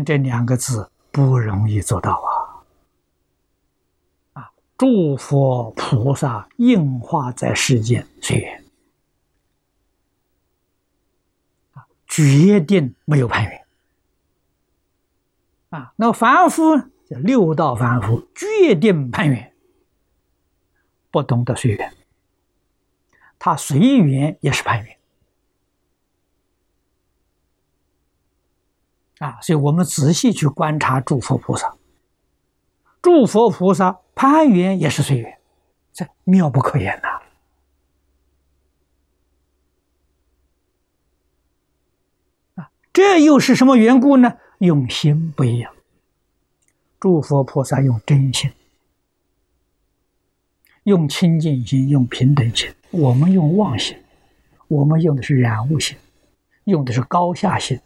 这两个字不容易做到诸佛菩萨应化在世间随缘决定没有攀缘那凡夫六道凡夫决定攀缘，不懂得随缘，他随缘也是攀缘所以我们仔细去观察诸佛菩萨，诸佛菩萨攀缘也是随缘，这妙不可言这又是什么缘故呢？用心不一样，诸佛菩萨用真心，用清净心，用平等心，我们用妄心，我们用的是染污心，用的是高下心，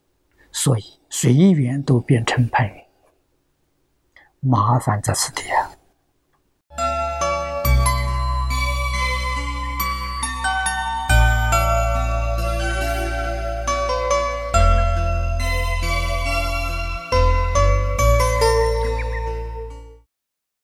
所以随缘都变成攀缘，麻烦在此地